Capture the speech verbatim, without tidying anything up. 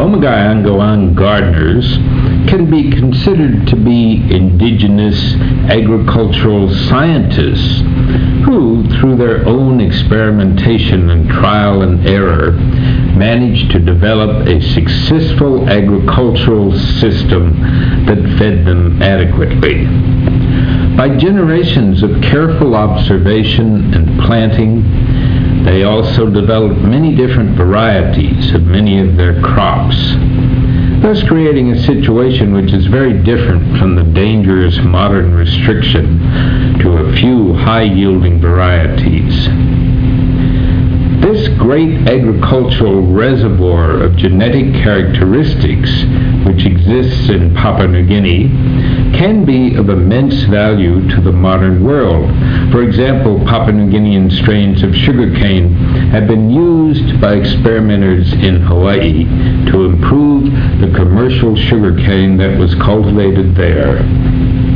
Omaghae-Angoan gardeners can be considered to be indigenous agricultural scientists who, through their own experimentation and trial and error, managed to develop a successful agricultural system that fed them adequately. By generations of careful observation and planting, they also developed many different varieties of many of their crops, thus creating a situation which is very different from the dangerous modern restriction to a few high-yielding varieties. This great agricultural reservoir of genetic characteristics which exists in Papua New Guinea can be of immense value to the modern world. For example, Papua New Guinean strains of sugarcane have been used by experimenters in Hawaii to improve the commercial sugarcane that was cultivated there.